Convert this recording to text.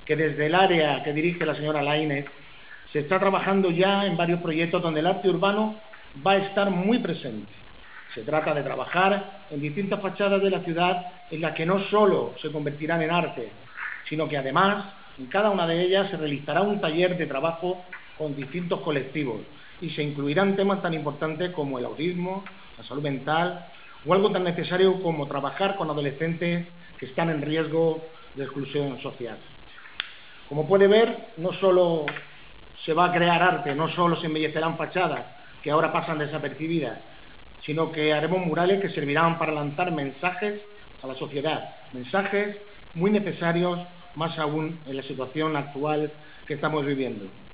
que desde el área que dirige la señora Lainez se está trabajando ya en varios proyectos donde el arte urbano va a estar muy presente. Se trata de trabajar en distintas fachadas de la ciudad en las que no solo se convertirán en arte, sino que además en cada una de ellas se realizará un taller de trabajo con distintos colectivos y se incluirán temas tan importantes como el autismo, la salud mental o algo tan necesario como trabajar con adolescentes que están en riesgo de exclusión social. Como puede ver, no solo se va a crear arte, no solo se embellecerán fachadas que ahora pasan desapercibidas, sino que haremos murales que servirán para lanzar mensajes a la sociedad, mensajes muy necesarios, más aún en la situación actual que estamos viviendo.